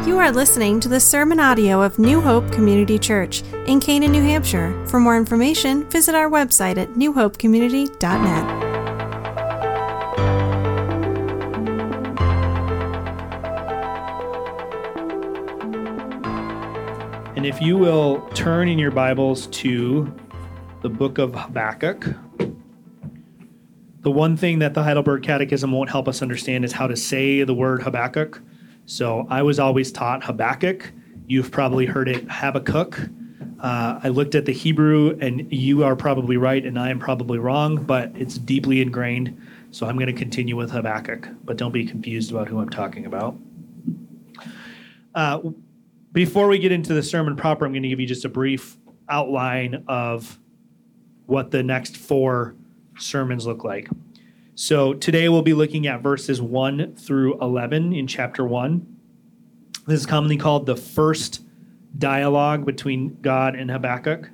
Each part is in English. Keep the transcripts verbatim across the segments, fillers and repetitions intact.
You are listening to the sermon audio of New Hope Community Church in Canaan, New Hampshire. For more information, visit our website at new hope community dot net. And if you will turn in your Bibles to the book of Habakkuk, the one thing that the Heidelberg Catechism won't help us understand is how to say the word Habakkuk. So I was always taught Habakkuk. You've probably heard it Habakkuk. Uh, I looked at the Hebrew, and you are probably right, and I am probably wrong, but it's deeply ingrained. So I'm going to continue with Habakkuk, but don't be confused about who I'm talking about. Uh, before we get into the sermon proper, I'm going to give you just a brief outline of what the next four sermons look like. So today we'll be looking at verses one through eleven in chapter one. This is commonly called the first dialogue between God and Habakkuk.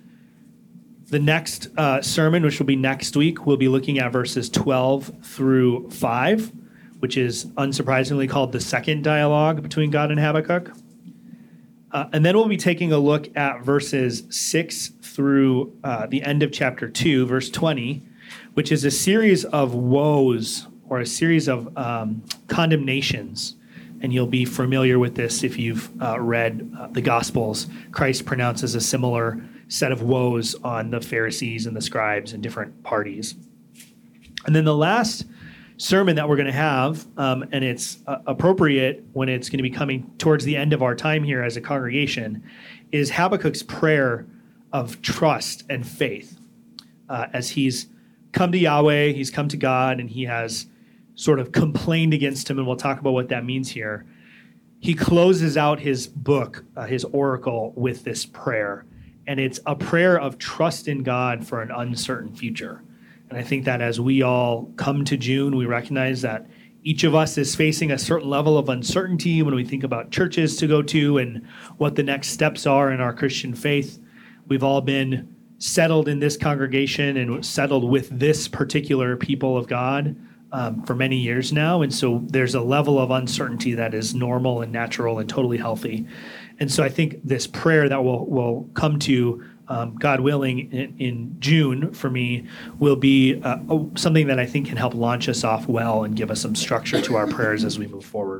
The next uh, sermon, which will be next week, we'll be looking at verses twelve through five, which is unsurprisingly called the second dialogue between God and Habakkuk. Uh, and then we'll be taking a look at verses six through uh, the end of chapter two, verse twenty, which is a series of woes or a series of um, condemnations. And you'll be familiar with this if you've uh, read uh, the Gospels. Christ pronounces a similar set of woes on the Pharisees and the scribes and different parties. And then the last sermon that we're going to have, um, and it's uh, appropriate when it's going to be coming towards the end of our time here as a congregation, is Habakkuk's prayer of trust and faith uh, as he's come to Yahweh, he's come to God, and he has sort of complained against him, and we'll talk about what that means here. He closes out his book, uh, his oracle, with this prayer, and it's a prayer of trust in God for an uncertain future. And I think that as we all come to June, we recognize that each of us is facing a certain level of uncertainty when we think about churches to go to and what the next steps are in our Christian faith. We've all been settled in this congregation and settled with this particular people of God um, for many years now. And so there's a level of uncertainty that is normal and natural and totally healthy. And so I think this prayer that we'll, we'll come to, um, God willing, in, in June for me will be uh, something that I think can help launch us off well and give us some structure to our prayers as we move forward.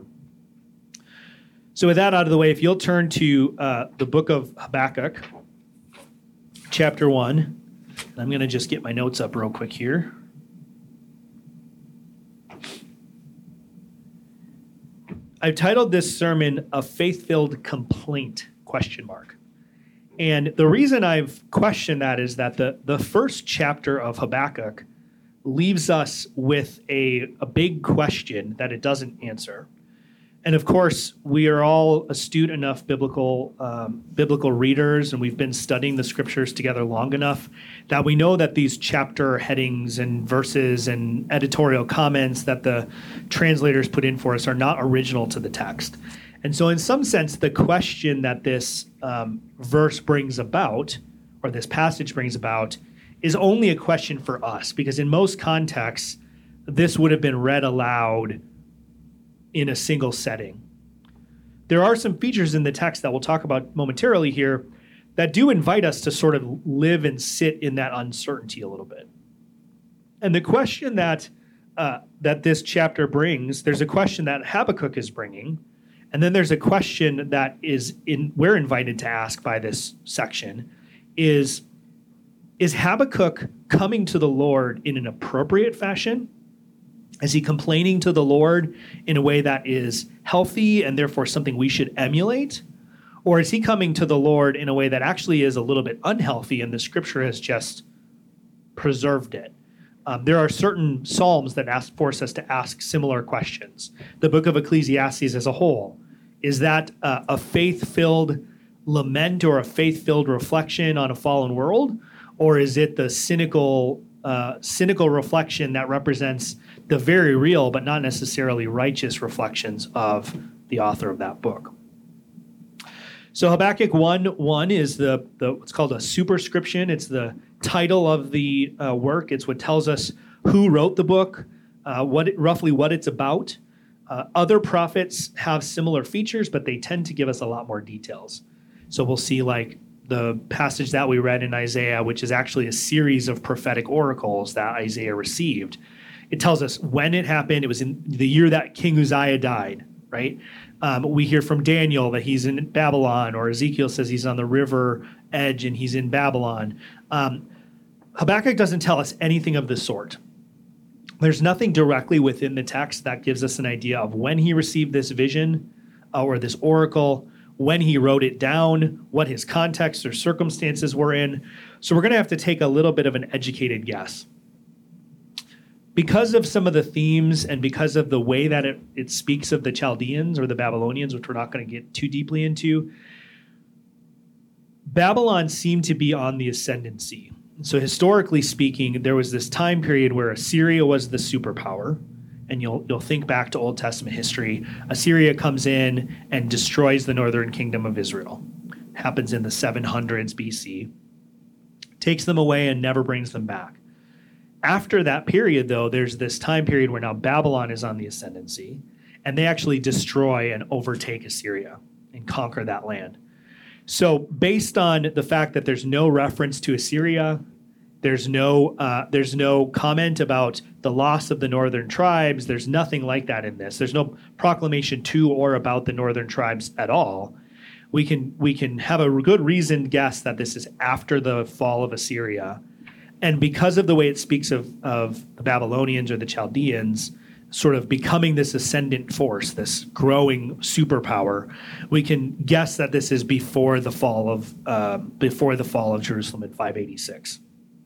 So with that out of the way, if you'll turn to uh, the book of Habakkuk, chapter one. I'm going to just get my notes up real quick here. I've titled this sermon, A Faith-Filled Complaint, question mark. And the reason I've questioned that is that the, the first chapter of Habakkuk leaves us with a, a big question that it doesn't answer. And of course, we are all astute enough biblical um, biblical readers, and we've been studying the scriptures together long enough that we know that these chapter headings and verses and editorial comments that the translators put in for us are not original to the text. And so in some sense, the question that this um, verse brings about, or this passage brings about, is only a question for us, because in most contexts, this would have been read aloud in a single setting. There are some features in the text that we'll talk about momentarily here that do invite us to sort of live and sit in that uncertainty a little bit. And the question that uh, that this chapter brings, there's a question that Habakkuk is bringing, and then there's a question that is in we're invited to ask by this section, is, is Habakkuk coming to the Lord in an appropriate fashion? Is he complaining to the Lord in a way that is healthy and therefore something we should emulate? Or is he coming to the Lord in a way that actually is a little bit unhealthy and the scripture has just preserved it? Um, there are certain psalms that ask, force us to ask similar questions. The book of Ecclesiastes as a whole, is that uh, a faith-filled lament or a faith-filled reflection on a fallen world? Or is it the cynical Uh, cynical reflection that represents the very real but not necessarily righteous reflections of the author of that book? So Habakkuk one one is the, the what's called a superscription. It's the title of the uh, work. It's what tells us who wrote the book, uh, what it, roughly what it's about. Uh, other prophets have similar features, but they tend to give us a lot more details. So we'll see like the passage that we read in Isaiah, which is actually a series of prophetic oracles that Isaiah received. It tells us when it happened. It was in the year that King Uzziah died, right? Um, we hear from Daniel that he's in Babylon, or Ezekiel says he's on the river edge and he's in Babylon. Um, Habakkuk doesn't tell us anything of the sort. There's nothing directly within the text that gives us an idea of when he received this vision uh, or this oracle, when he wrote it down, what his context or circumstances were in. So we're going to have to take a little bit of an educated guess. Because of some of the themes and because of the way that it, it speaks of the Chaldeans or the Babylonians, which we're not going to get too deeply into, Babylon seemed to be on the ascendancy. So historically speaking, there was this time period where Assyria was the superpower. And you'll you'll think back to Old Testament history. Assyria comes in and destroys the northern kingdom of Israel. Happens in the seven hundreds B C. Takes them away and never brings them back. After that period, though, there's this time period where now Babylon is on the ascendancy, and they actually destroy and overtake Assyria and conquer that land. So based on the fact that there's no reference to Assyria, there's no uh, there's no comment about the loss of the northern tribes, there's nothing like that in this. There's no proclamation to or about the northern tribes at all. We can we can have a good reasoned guess that this is after the fall of Assyria. And because of the way it speaks of, of the Babylonians or the Chaldeans sort of becoming this ascendant force, this growing superpower, we can guess that this is before the fall of uh, before the fall of Jerusalem in five eighty-six.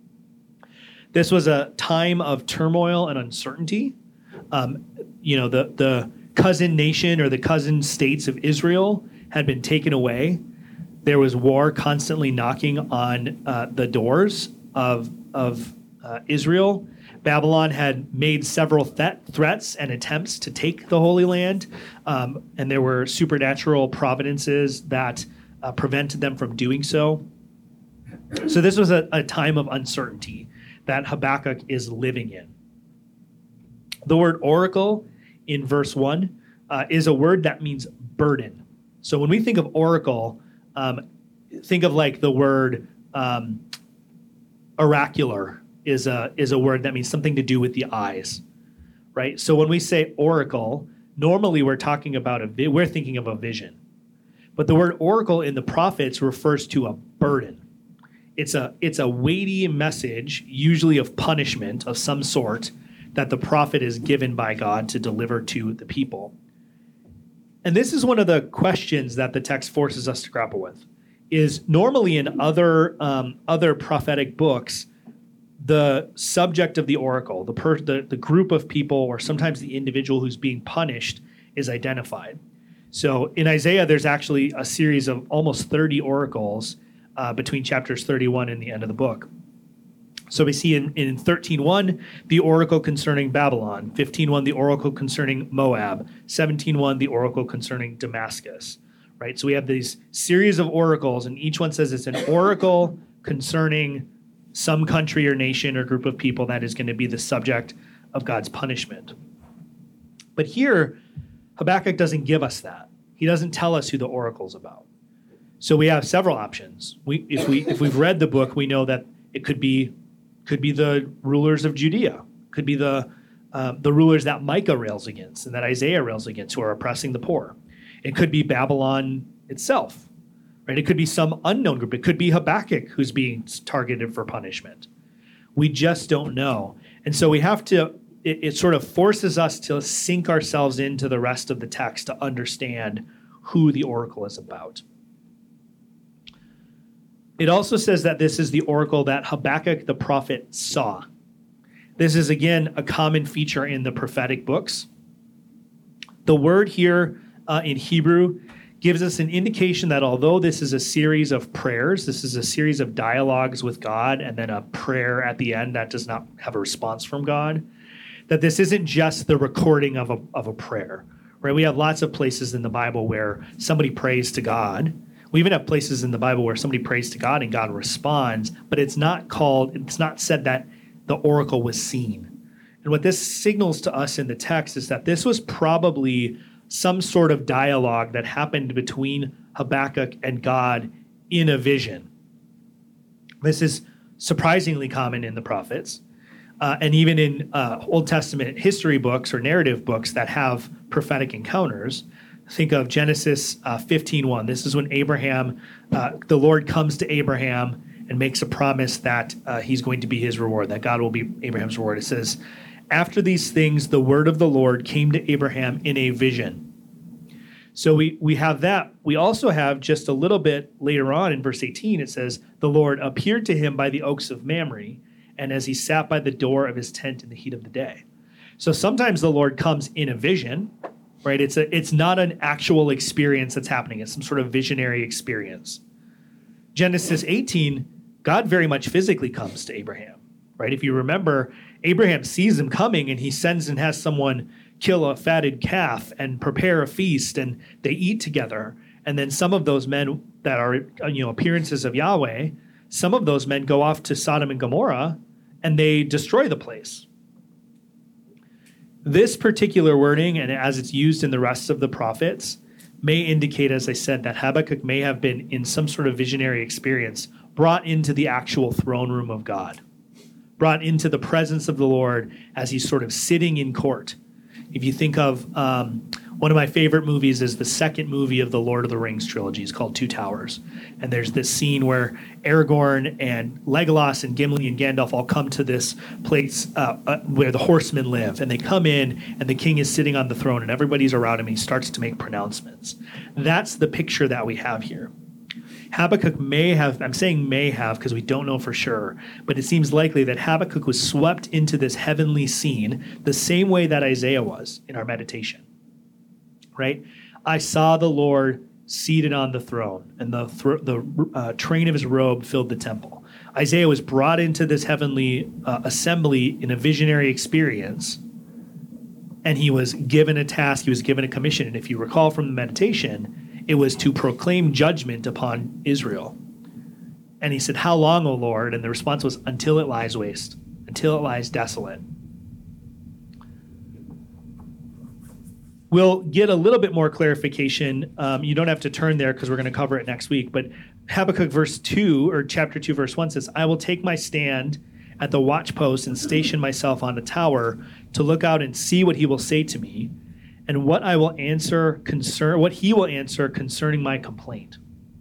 This was a time of turmoil and uncertainty. Um, you know, the the cousin nation or the cousin states of Israel had been taken away. There was war constantly knocking on uh, the doors of of uh, Israel. Babylon had made several th- threats and attempts to take the Holy Land, um, and there were supernatural providences that uh, prevented them from doing so. So this was a, a time of uncertainty that Habakkuk is living in. The word oracle in verse one uh, is a word that means burden. So when we think of oracle, um, think of like the word um, oracular is a is a word that means something to do with the eyes, right? So when we say oracle, normally we're talking about a vi- we're thinking of a vision, but the word oracle in the prophets refers to a burden. It's a it's a weighty message, usually of punishment of some sort, that the prophet is given by God to deliver to the people. And this is one of the questions that the text forces us to grapple with. Is normally in other um, other prophetic books, the subject of the oracle, the, per- the the group of people, or sometimes the individual who's being punished, is identified. So in Isaiah, there's actually a series of almost thirty oracles uh, between chapters thirty-one and the end of the book. So we see in, in thirteen one, the oracle concerning Babylon, fifteen one, the oracle concerning Moab, seventeen one, the oracle concerning Damascus. Right, so we have these series of oracles, and each one says it's an oracle concerning some country or nation or group of people that is going to be the subject of God's punishment. But here, Habakkuk doesn't give us that. He doesn't tell us who the oracle's about. So we have several options. We, if we if we've read the book, we know that it could be could be the rulers of Judea, could be the uh, the rulers that Micah rails against and that Isaiah rails against, who are oppressing the poor. It could be Babylon itself, right? It could be some unknown group. It could be Habakkuk who's being targeted for punishment. We just don't know. And so we have to, it, it sort of forces us to sink ourselves into the rest of the text to understand who the oracle is about. It also says that this is the oracle that Habakkuk the prophet saw. This is, again, a common feature in the prophetic books. The word here Uh, in Hebrew gives us an indication that although this is a series of prayers, this is a series of dialogues with God, and then a prayer at the end that does not have a response from God, that this isn't just the recording of a, of a prayer, right? We have lots of places in the Bible where somebody prays to God. We even have places in the Bible where somebody prays to God and God responds, but it's not called, it's not said that the oracle was seen. And what this signals to us in the text is that this was probably some sort of dialogue that happened between Habakkuk and God in a vision. This is surprisingly common in the prophets, uh, and even in uh, Old Testament history books or narrative books that have prophetic encounters. Think of Genesis uh, fifteen one. This is when Abraham, uh, the Lord comes to Abraham and makes a promise that uh, he's going to be his reward, that God will be Abraham's reward. It says, after these things, the word of the Lord came to Abraham in a vision. So we, we have that. We also have just a little bit later on in verse eighteen, it says, the Lord appeared to him by the oaks of Mamre, and as he sat by the door of his tent in the heat of the day. So sometimes the Lord comes in a vision, right? It's a, it's not an actual experience that's happening. It's some sort of visionary experience. Genesis eighteen, God very much physically comes to Abraham, right? If you remember, Abraham sees him coming and he sends and has someone kill a fatted calf and prepare a feast, and they eat together. And then some of those men that are, you know, appearances of Yahweh, some of those men go off to Sodom and Gomorrah and they destroy the place. This particular wording, and as it's used in the rest of the prophets, may indicate, as I said, that Habakkuk may have been in some sort of visionary experience brought into the actual throne room of God, brought into the presence of the Lord as he's sort of sitting in court. If you think of um, one of my favorite movies is the second movie of the Lord of the Rings trilogy. It's called Two Towers. And there's this scene where Aragorn and Legolas and Gimli and Gandalf all come to this place uh, uh, where the horsemen live. And they come in and the king is sitting on the throne and everybody's around him and he starts to make pronouncements. That's the picture that we have here. Habakkuk may have, I'm saying may have because we don't know for sure, but it seems likely that Habakkuk was swept into this heavenly scene the same way that Isaiah was in our meditation, right? I saw the Lord seated on the throne, and the, thro- the uh, train of his robe filled the temple. Isaiah was brought into this heavenly uh, assembly in a visionary experience, and he was given a task, he was given a commission. And if you recall from the meditation, it was to proclaim judgment upon Israel. And he said, how long, O Lord? And the response was, until it lies waste, until it lies desolate. We'll get a little bit more clarification. Um, you don't have to turn there because we're going to cover it next week. But Habakkuk verse two, or chapter two, verse one says, I will take my stand at the watchpost and station myself on the tower to look out and see what he will say to me, and what I will answer concern, what he will answer concerning my complaint.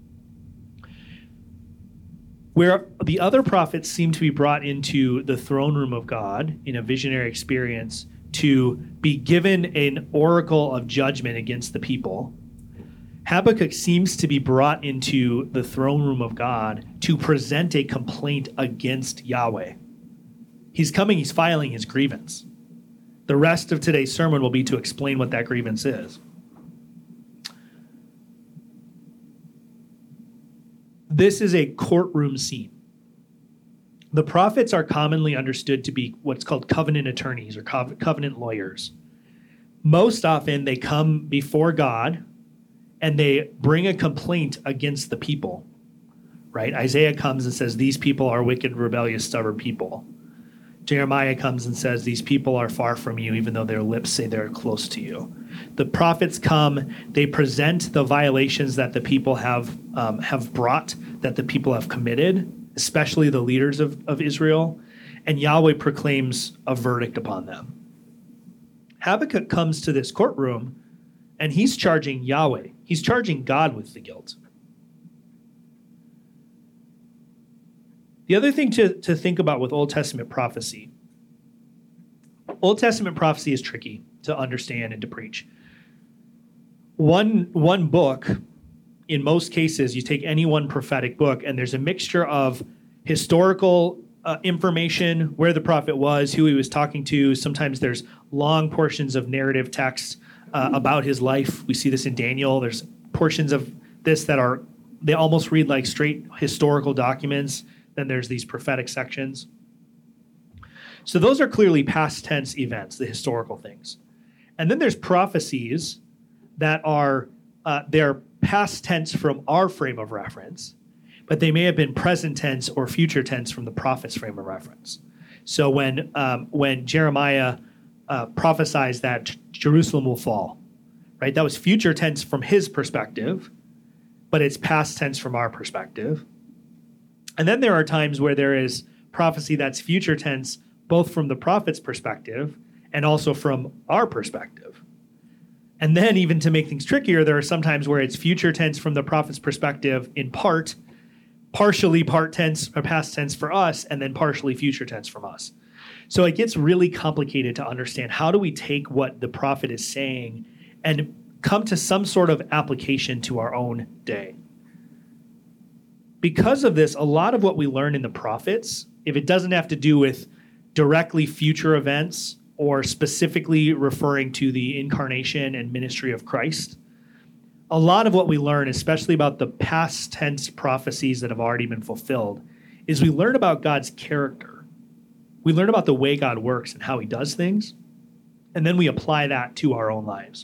Where the other prophets seem to be brought into the throne room of God in a visionary experience to be given an oracle of judgment against the people, Habakkuk seems to be brought into the throne room of God to present a complaint against Yahweh. He's coming, he's filing his grievance. The rest of today's sermon will be to explain what that grievance is. This is a courtroom scene. The prophets are commonly understood to be what's called covenant attorneys or covenant lawyers. Most often they come before God and they bring a complaint against the people, right? Isaiah comes and says, these people are wicked, rebellious, stubborn people. Jeremiah comes and says, these people are far from you, even though their lips say they're close to you. The prophets come, they present the violations that the people have um, have brought, that the people have committed, especially the leaders of, of Israel, and Yahweh proclaims a verdict upon them. Habakkuk comes to this courtroom, and he's charging Yahweh. He's charging God with the guilt. The other thing to, to think about with Old Testament prophecy, Old Testament prophecy is tricky to understand and to preach. One, one book, in most cases, you take any one prophetic book, and there's a mixture of historical uh, information, where the prophet was, who he was talking to. Sometimes there's long portions of narrative text uh, about his life. We see this in Daniel. There's portions of this that are, they almost read like straight historical documents. Then there's these prophetic sections. So those are clearly past tense events, the historical things. And then there's prophecies that are, uh, they're past tense from our frame of reference, but they may have been present tense or future tense from the prophet's frame of reference. So when um, when Jeremiah uh, prophesies that Jerusalem will fall, right? That was future tense from his perspective, but it's past tense from our perspective. And then there are times where there is prophecy that's future tense, both from the prophet's perspective and also from our perspective. And then even to make things trickier, there are some times where it's future tense from the prophet's perspective in part, partially part tense or past tense for us, and then partially future tense from us. So it gets really complicated to understand how do we take what the prophet is saying and come to some sort of application to our own day. Because of this, a lot of what we learn in the prophets, if it doesn't have to do with directly future events or specifically referring to the incarnation and ministry of Christ, a lot of what we learn, especially about the past tense prophecies that have already been fulfilled, is we learn about God's character. We learn about the way God works and how he does things, and then we apply that to our own lives.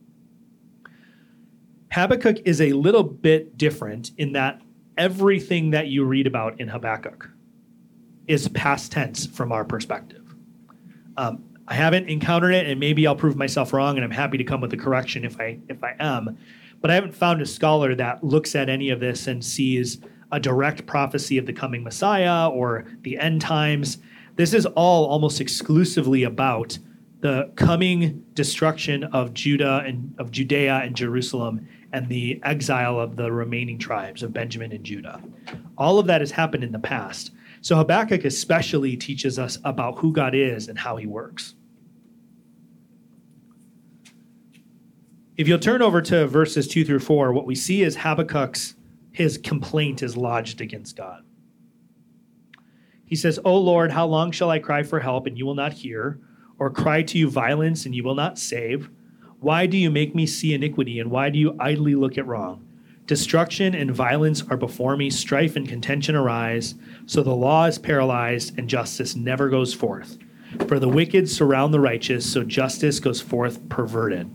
Habakkuk is a little bit different in that everything that you read about in Habakkuk is past tense from our perspective. Um, I haven't encountered it, and maybe I'll prove myself wrong, and I'm happy to come with a correction if I if I am. But I haven't found a scholar that looks at any of this and sees a direct prophecy of the coming Messiah or the end times. This is all almost exclusively about the coming destruction of Judah and of Judea and Jerusalem and the exile of the remaining tribes of Benjamin and Judah. All of that has happened in the past. So Habakkuk especially teaches us about who God is and how he works. If you'll turn over to verses two through four, what we see is Habakkuk's, his complaint is lodged against God. He says, "O Lord, how long shall I cry for help and you will not hear, or cry to you violence and you will not save? Why do you make me see iniquity, and why do you idly look at wrong? Destruction and violence are before me, strife and contention arise. So the law is paralyzed, and justice never goes forth. For the wicked surround the righteous, so justice goes forth perverted."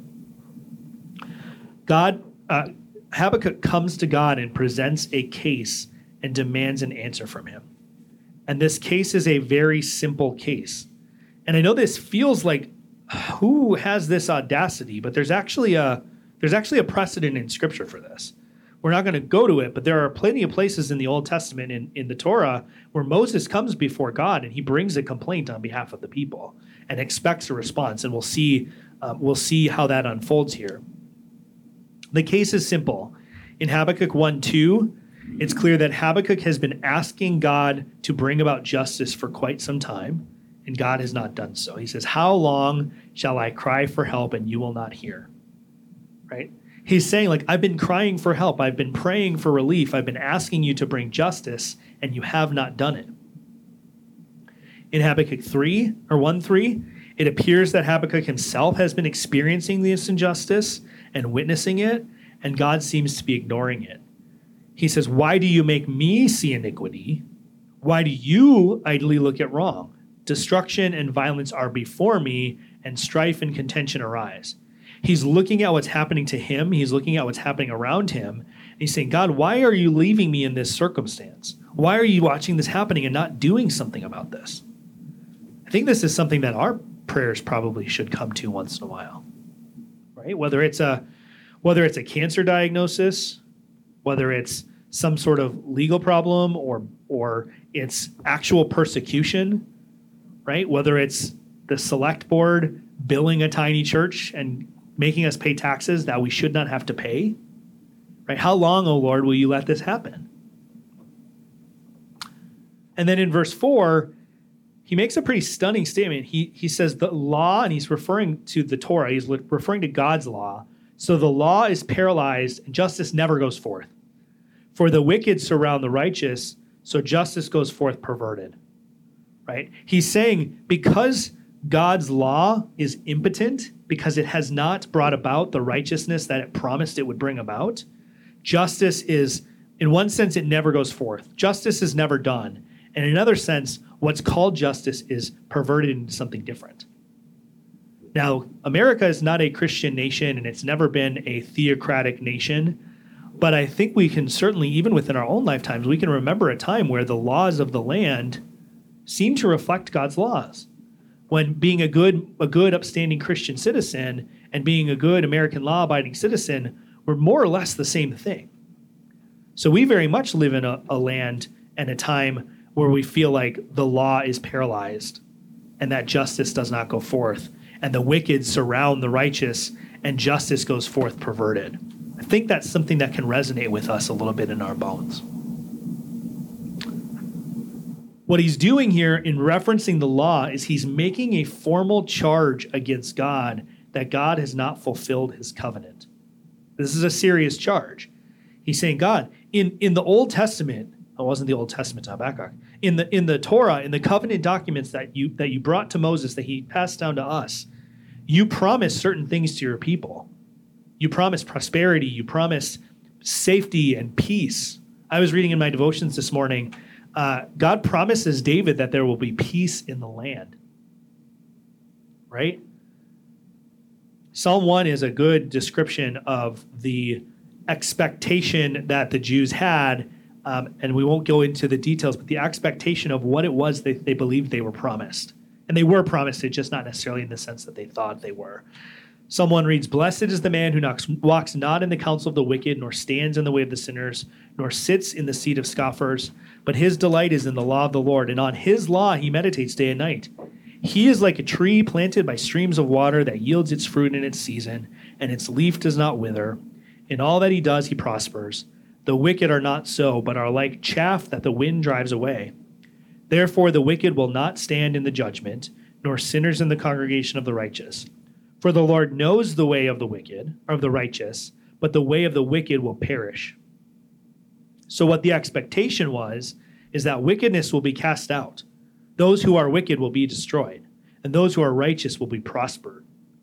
God, uh, Habakkuk comes to God and presents a case and demands an answer from him. And this case is a very simple case. And I know this feels like, who has this audacity? But there's actually a there's actually a precedent in Scripture for this. We're not going to go to it, but there are plenty of places in the Old Testament in, in the Torah where Moses comes before God and he brings a complaint on behalf of the people and expects a response. And we'll see um, we'll see how that unfolds here. The case is simple. In Habakkuk one two, it's clear that Habakkuk has been asking God to bring about justice for quite some time, and God has not done so. He says, "How long shall I cry for help and you will not hear?" Right? He's saying, like, I've been crying for help. I've been praying for relief. I've been asking you to bring justice, and you have not done it. In Habakkuk three, or one three, it appears that Habakkuk himself has been experiencing this injustice and witnessing it, and God seems to be ignoring it. He says, "Why do you make me see iniquity? Why do you idly look at wrong? Destruction and violence are before me, and strife and contention arise." He's looking at what's happening to him. He's looking at what's happening around him. And he's saying, God, why are you leaving me in this circumstance? Why are you watching this happening and not doing something about this? I think this is something that our prayers probably should come to once in a while, right? Whether it's a, whether it's a cancer diagnosis, whether it's some sort of legal problem, or or it's actual persecution, right? Whether it's the select board billing a tiny church and making us pay taxes that we should not have to pay, right? How long, O Lord, will you let this happen? And then in verse four, he makes a pretty stunning statement. He he says the law, and he's referring to the Torah, he's referring to God's law. So the law is paralyzed and justice never goes forth. For the wicked surround the righteous, so justice goes forth perverted, right? He's saying because God's law is impotent, because it has not brought about the righteousness that it promised it would bring about, justice is, in one sense, it never goes forth. Justice is never done. And in another sense, what's called justice is perverted into something different. Now, America is not a Christian nation, and it's never been a theocratic nation. But I think we can certainly, even within our own lifetimes, we can remember a time where the laws of the land seem to reflect God's laws. When being a good, a good upstanding Christian citizen and being a good American law-abiding citizen were more or less the same thing. So we very much live in a, a land and a time where we feel like the law is paralyzed and that justice does not go forth, and the wicked surround the righteous and justice goes forth perverted. I think that's something that can resonate with us a little bit in our bones. What he's doing here in referencing the law is he's making a formal charge against God that God has not fulfilled his covenant. This is a serious charge. He's saying, God, in, in the Old Testament, it wasn't the Old Testament to Habakkuk, in the in the Torah, in the covenant documents that you that you brought to Moses, that he passed down to us, you promised certain things to your people. You promised prosperity, you promised safety and peace. I was reading in my devotions this morning, uh, God promises David that there will be peace in the land. Right? Psalm one is a good description of the expectation that the Jews had, um, and we won't go into the details, but the expectation of what it was that they believed they were promised. And they were promised it, just not necessarily in the sense that they thought they were. Psalm one reads, "Blessed is the man who knocks, walks not in the counsel of the wicked, nor stands in the way of the sinners, nor sits in the seat of scoffers, but his delight is in the law of the Lord, and on his law he meditates day and night. He is like a tree planted by streams of water that yields its fruit in its season, and its leaf does not wither. In all that he does, he prospers. The wicked are not so, but are like chaff that the wind drives away. Therefore the wicked will not stand in the judgment, nor sinners in the congregation of the righteous. For the Lord knows the way of the wicked, or of the righteous, but the way of the wicked will perish." So what the expectation was, is that wickedness will be cast out. Those who are wicked will be destroyed, and those who are righteous will be prospered.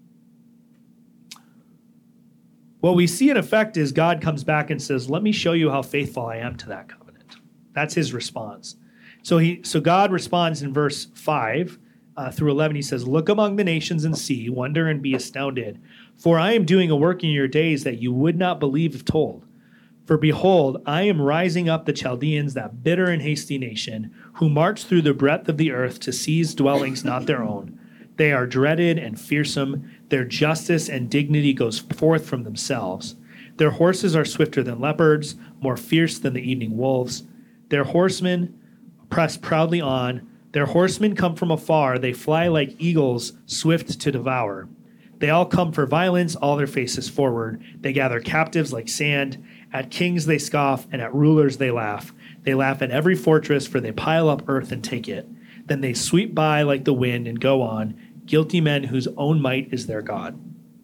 What we see in effect is God comes back and says, let me show you how faithful I am to that covenant. That's his response. So he, so God responds in verse five uh, through eleven. He says, "Look among the nations and see, wonder and be astounded. For I am doing a work in your days that you would not believe if told. For behold, I am rising up the Chaldeans, that bitter and hasty nation, who march through the breadth of the earth to seize dwellings not their own. They are dreaded and fearsome. Their justice and dignity goes forth from themselves. Their horses are swifter than leopards, more fierce than the evening wolves. Their horsemen press proudly on. Their horsemen come from afar. They fly like eagles, swift to devour. They all come for violence, all their faces forward. They gather captives like sand. At kings they scoff, and at rulers they laugh. They laugh at every fortress, for they pile up earth and take it. Then they sweep by like the wind and go on, guilty men whose own might is their God."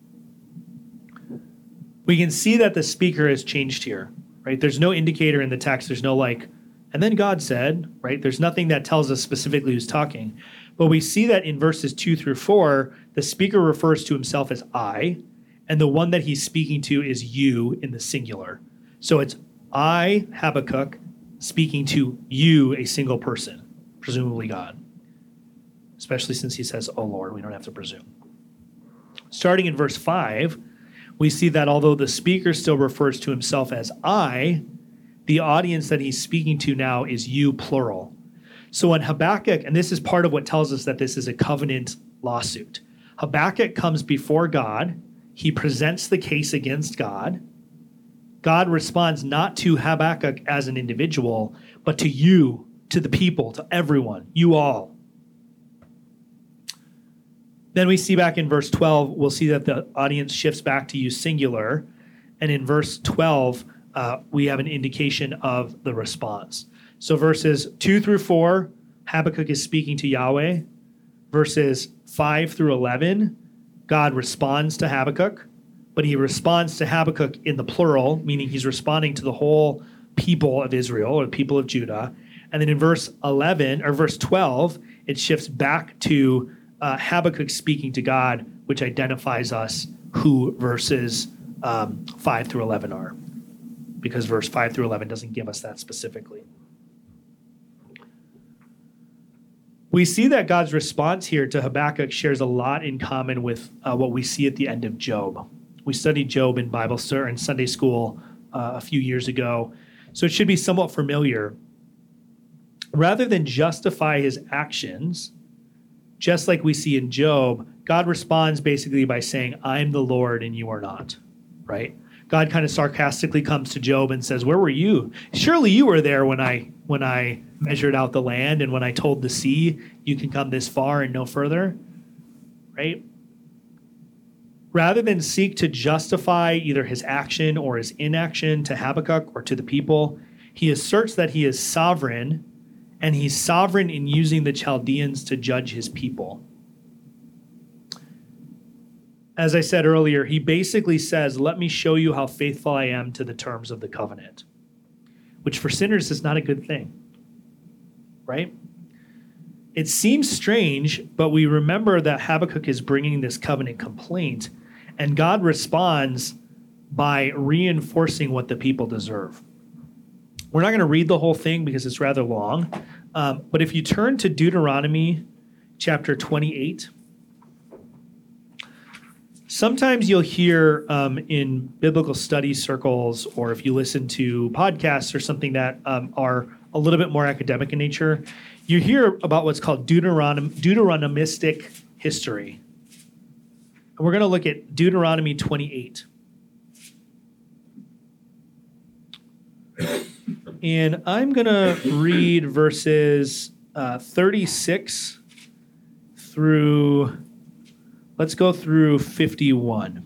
We can see that the speaker has changed here, right? There's no indicator in the text. There's no like, and then God said, right? There's nothing that tells us specifically who's talking. But we see that in verses two through four, the speaker refers to himself as I, and the one that he's speaking to is you in the singular. So it's I, Habakkuk, speaking to you, a single person, presumably God. Especially since he says, "Oh Lord," we don't have to presume. Starting in verse five, we see that although the speaker still refers to himself as I, the audience that he's speaking to now is you, plural. So in Habakkuk, and this is part of what tells us that this is a covenant lawsuit, Habakkuk comes before God. He presents the case against God. God responds not to Habakkuk as an individual, but to you, to the people, to everyone, you all. Then we see back in verse twelve, we'll see that the audience shifts back to you singular. And in verse twelve, uh, we have an indication of the response. So verses two through four, Habakkuk is speaking to Yahweh. Verses five through eleven, God responds to Habakkuk, but he responds to Habakkuk in the plural, meaning he's responding to the whole people of Israel or people of Judah. And then in verse eleven or verse twelve, it shifts back to uh, Habakkuk speaking to God, which identifies us who verses um, five through eleven are, because verse five through eleven doesn't give us that specifically. We see that God's response here to Habakkuk shares a lot in common with uh, what we see at the end of Job. We studied Job in Bible study in Sunday school uh, a few years ago, so it should be somewhat familiar. rather than justify his actions, just like we see in Job, God responds basically by saying, I'm the Lord and you are not, right? God kind of sarcastically comes to Job and says, where were you? Surely you were there when I when I measured out the land and when I told the sea, you can come this far and no further, right? Rather than seek to justify either his action or his inaction to Habakkuk or to the people, he asserts that he is sovereign, and he's sovereign in using the Chaldeans to judge his people. As I said earlier, he basically says, let me show you how faithful I am to the terms of the covenant, which for sinners is not a good thing, right? It seems strange, but we remember that Habakkuk is bringing this covenant complaint, and God responds by reinforcing what the people deserve. We're not going to read the whole thing because it's rather long, um, but if you turn to Deuteronomy chapter twenty-eight, sometimes you'll hear um, in biblical study circles, or if you listen to podcasts or something that um, are a little bit more academic in nature, you hear about what's called Deuteronom- Deuteronomistic history. And we're going to look at Deuteronomy twenty-eight. And I'm going to read verses uh, thirty-six through, let's go through fifty-one.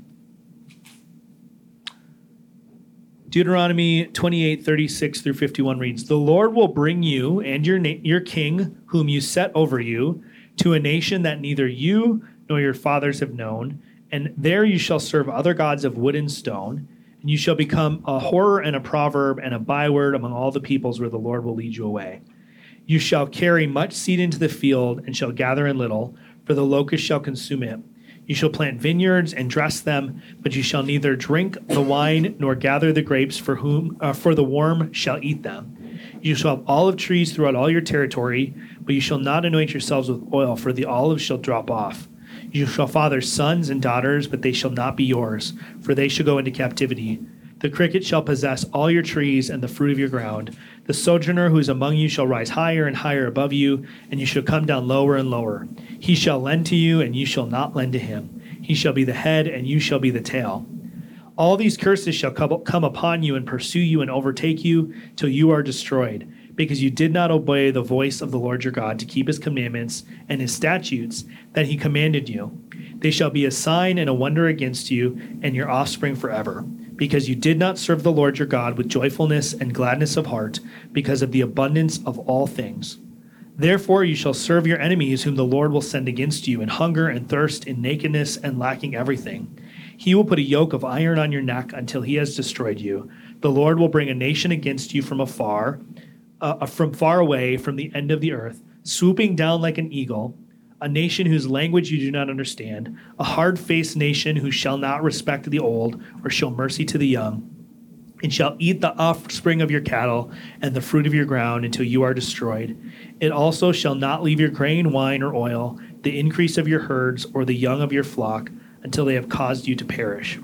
Deuteronomy twenty-eight, thirty-six through fifty-one reads, the Lord will bring you and your na- your king, whom you set over you, to a nation that neither you nor your fathers have known, and there you shall serve other gods of wood and stone, and you shall become a horror and a proverb and a byword among all the peoples where the Lord will lead you away. You shall carry much seed into the field and shall gather in little, for the locust shall consume it. You shall plant vineyards and dress them, but you shall neither drink the wine nor gather the grapes, for whom uh, for the worm shall eat them. You shall have olive trees throughout all your territory, but you shall not anoint yourselves with oil, for the olives shall drop off. You shall father sons and daughters, but they shall not be yours, for they shall go into captivity. The cricket shall possess all your trees and the fruit of your ground. The sojourner who is among you shall rise higher and higher above you, and you shall come down lower and lower. He shall lend to you, and you shall not lend to him. He shall be the head, and you shall be the tail. All these curses shall come upon you and pursue you and overtake you till you are destroyed, because you did not obey the voice of the Lord your God to keep his commandments and his statutes that he commanded you. They shall be a sign and a wonder against you and your offspring forever, because you did not serve the Lord your God with joyfulness and gladness of heart, because of the abundance of all things. Therefore you shall serve your enemies, whom the Lord will send against you, in hunger and thirst, in nakedness and lacking everything. He will put a yoke of iron on your neck until he has destroyed you. The Lord will bring a nation against you from afar, uh, from far away, from the end of the earth, swooping down like an eagle, a nation whose language you do not understand, a hard-faced nation who shall not respect the old or show mercy to the young, and shall eat the offspring of your cattle and the fruit of your ground until you are destroyed. It also shall not leave your grain, wine, or oil, the increase of your herds, or the young of your flock, until they have caused you to perish.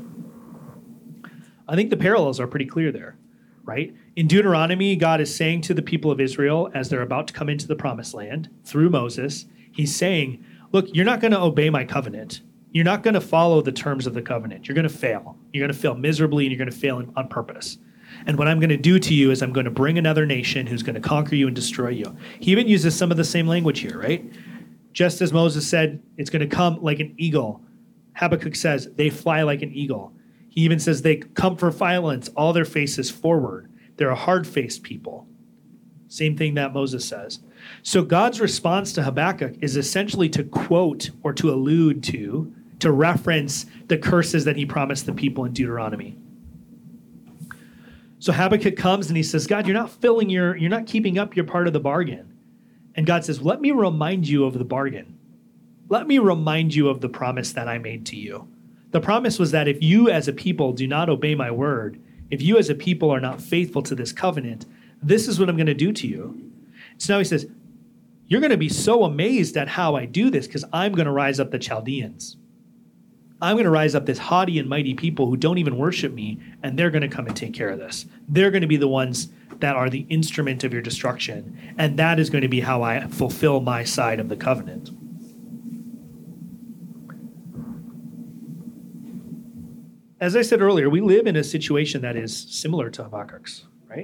I think the parallels are pretty clear there, right? In Deuteronomy, God is saying to the people of Israel, as they're about to come into the promised land through Moses, he's saying, look, you're not going to obey my covenant. You're not going to follow the terms of the covenant. You're going to fail. You're going to fail miserably, and you're going to fail on purpose. And what I'm going to do to you is I'm going to bring another nation who's going to conquer you and destroy you. He even uses some of the same language here, right? Just as Moses said, it's going to come like an eagle. Habakkuk says, they fly like an eagle. He even says they come for violence, all their faces forward. They're a hard-faced people. Same thing that Moses says. So God's response to Habakkuk is essentially to quote or to allude to, to reference the curses that he promised the people in Deuteronomy. So Habakkuk comes and he says, God, you're not filling your, you're not keeping up your part of the bargain. And God says, let me remind you of the bargain. Let me remind you of the promise that I made to you. The promise was that if you as a people do not obey my word, if you as a people are not faithful to this covenant, this is what I'm going to do to you. So now he says, you're going to be so amazed at how I do this because I'm going to rise up the Chaldeans. I'm going to rise up this haughty and mighty people who don't even worship me, and they're going to come and take care of this. They're going to be the ones that are the instrument of your destruction. And that is going to be how I fulfill my side of the covenant. As I said earlier, we live in a situation that is similar to Habakkuk's, right?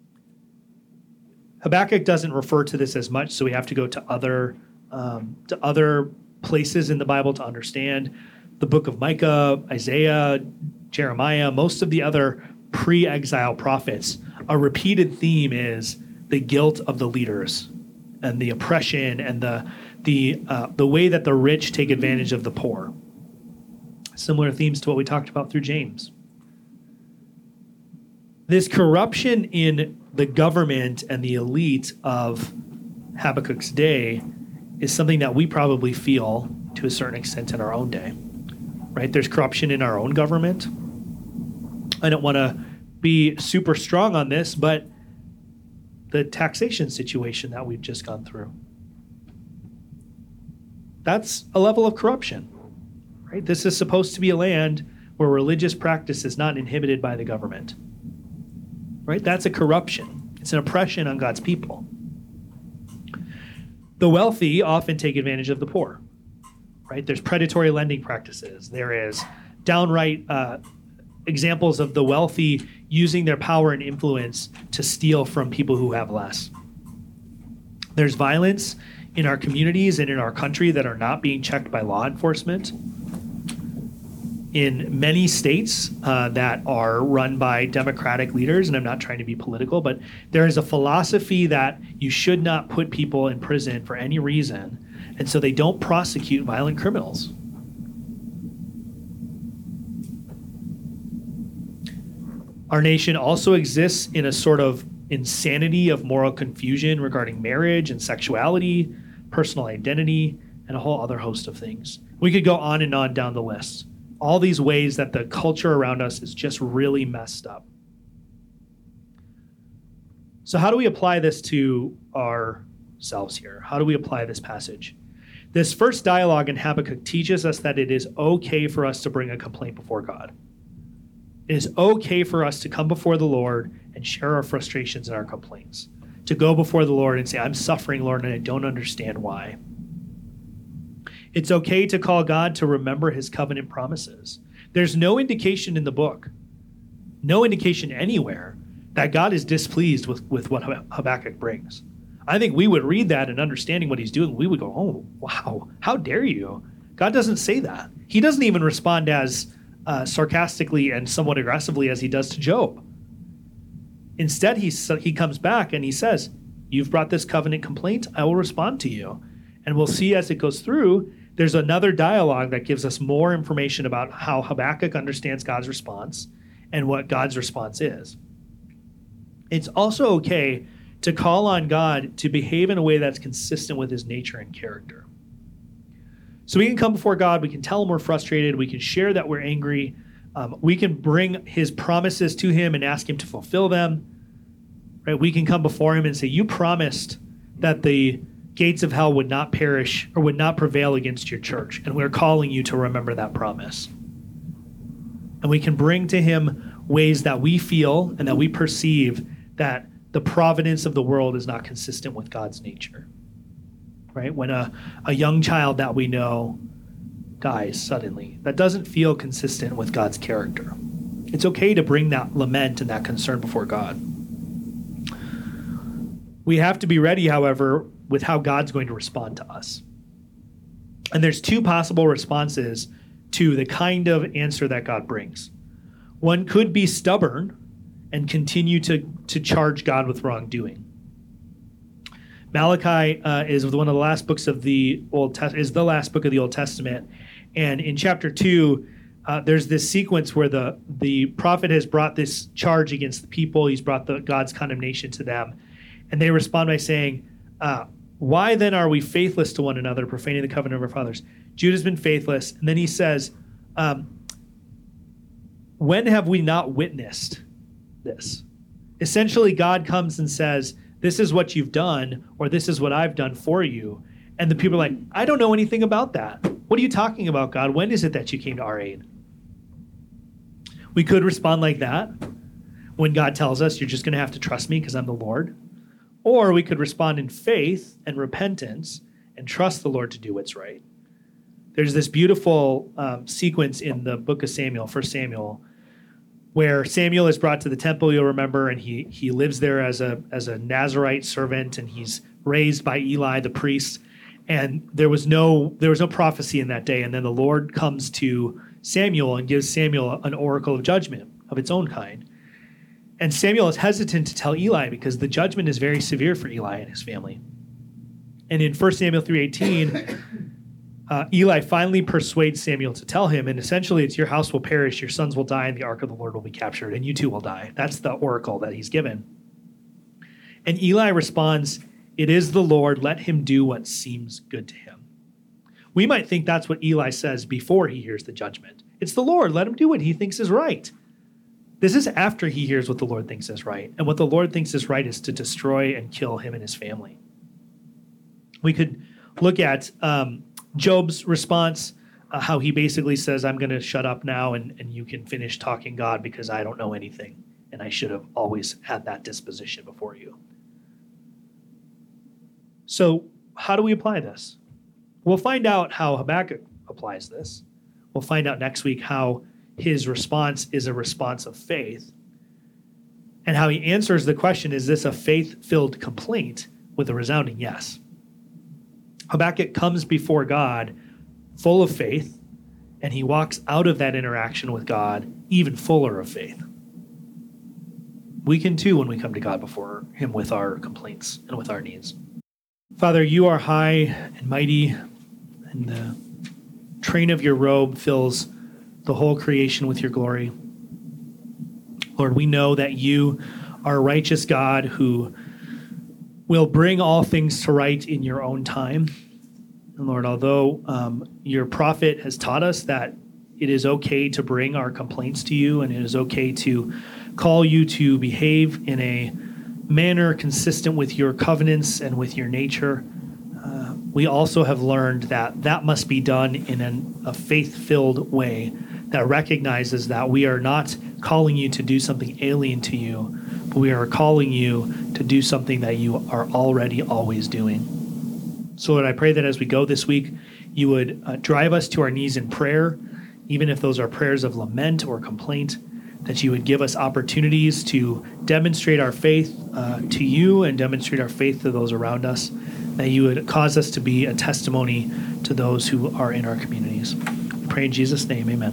Habakkuk doesn't refer to this as much, so we have to go to other um, to other places in the Bible to understand. The book of Micah, Isaiah, Jeremiah, most of the other pre-exile prophets, a repeated theme is the guilt of the leaders and the oppression and the the uh, the way that the rich take advantage of the poor. Similar themes to what we talked about through James. This corruption in the government and the elite of Habakkuk's day is something that we probably feel to a certain extent in our own day, right? There's corruption in our own government. I don't want to be super strong on this, but the taxation situation that we've just gone through, that's a level of corruption, right? This is supposed to be a land where religious practice is not inhibited by the government, right? That's a corruption. It's an oppression on God's people. The wealthy often take advantage of the poor, right? There's predatory lending practices. There is downright uh, examples of the wealthy using their power and influence to steal from people who have less. There's violence in our communities and in our country that are not being checked by law enforcement. In many states uh, that are run by Democratic leaders, and I'm not trying to be political, but there is a philosophy that you should not put people in prison for any reason, and so they don't prosecute violent criminals. Our nation also exists in a sort of insanity of moral confusion regarding marriage and sexuality, personal identity, and a whole other host of things. We could go on and on down the list. All these ways that the culture around us is just really messed up. So how do we apply this to ourselves here? How do we apply this passage? This first dialogue in Habakkuk teaches us that it is okay for us to bring a complaint before God. It is okay for us to come before the Lord and share our frustrations and our complaints. To go before the Lord and say, I'm suffering, Lord, and I don't understand why. It's okay to call God to remember his covenant promises. There's no indication in the book, no indication anywhere that God is displeased with, with what Habakkuk brings. I think we would read that and understanding what he's doing, we would go, oh, wow, how dare you? God doesn't say that. He doesn't even respond as uh, sarcastically and somewhat aggressively as he does to Job. Instead, he, he comes back and he says, you've brought this covenant complaint, I will respond to you. And we'll see as it goes through, there's another dialogue that gives us more information about how Habakkuk understands God's response and what God's response is. It's also okay to call on God to behave in a way that's consistent with his nature and character. So we can come before God, we can tell him we're frustrated, we can share that we're angry, um, we can bring his promises to him and ask him to fulfill them. Right? We can come before him and say, you promised that the gates of hell would not perish or would not prevail against your church. And we're calling you to remember that promise. And we can bring to him ways that we feel and that we perceive that the providence of the world is not consistent with God's nature. Right? When a, a young child that we know dies suddenly, that doesn't feel consistent with God's character. It's okay to bring that lament and that concern before God. We have to be ready, however, with how God's going to respond to us. And there's two possible responses to the kind of answer that God brings. One could be stubborn and continue to, to charge God with wrongdoing. Malachi uh, is one of the last books of the Old Testament, is the last book of the Old Testament. And in chapter two, uh, there's this sequence where the, the prophet has brought this charge against the people. He's brought the, God's condemnation to them. And they respond by saying, uh, why then are we faithless to one another, profaning the covenant of our fathers? Judah's been faithless. And then he says, um, when have we not witnessed this? Essentially, God comes and says, this is what you've done, or this is what I've done for you. And the people are like, I don't know anything about that. What are you talking about, God? When is it that you came to our aid? We could respond like that. when God tells us, you're just going to have to trust me because I'm the Lord. Or we could respond in faith and repentance and trust the Lord to do what's right. There's this beautiful um, sequence in the book of Samuel, First Samuel, where Samuel is brought to the temple, you'll remember, and he he lives there as a as a Nazirite servant, and he's raised by Eli the priest. And there was no there was no prophecy in that day. And then the Lord comes to Samuel and gives Samuel an oracle of judgment of its own kind. And Samuel is hesitant to tell Eli because the judgment is very severe for Eli and his family. And in First Samuel three eighteen, uh, Eli finally persuades Samuel to tell him, and essentially it's your house will perish, your sons will die, and the ark of the Lord will be captured, and you too will die. That's the oracle that he's given. And Eli responds, "It is the Lord, let him do what seems good to him." We might think that's what Eli says before he hears the judgment. It's the Lord, let him do what he thinks is right. This is after he hears what the Lord thinks is right. And what the Lord thinks is right is to destroy and kill him and his family. We could look at um, Job's response, uh, how he basically says, I'm going to shut up now and, and you can finish talking, God, because I don't know anything. And I should have always had that disposition before you. So how do we apply this? We'll find out how Habakkuk applies this. We'll find out next week how his response is a response of faith and how he answers the question, is this a faith-filled complaint, with a resounding yes. Habakkuk comes before God full of faith, and he walks out of that interaction with God even fuller of faith. We can too when we come to God before him with our complaints and with our needs. Father, you are high and mighty, and the train of your robe fills the whole creation with your glory. Lord, we know that you are a righteous God who will bring all things to right in your own time. And Lord, although um, your prophet has taught us that it is okay to bring our complaints to you, and it is okay to call you to behave in a manner consistent with your covenants and with your nature, uh, we also have learned that that must be done in an, a faith-filled way that recognizes that we are not calling you to do something alien to you, but we are calling you to do something that you are already always doing. So Lord, I pray that as we go this week, you would uh, drive us to our knees in prayer, even if those are prayers of lament or complaint, that you would give us opportunities to demonstrate our faith uh, to you and demonstrate our faith to those around us, that you would cause us to be a testimony to those who are in our communities. We pray in Jesus' name, amen.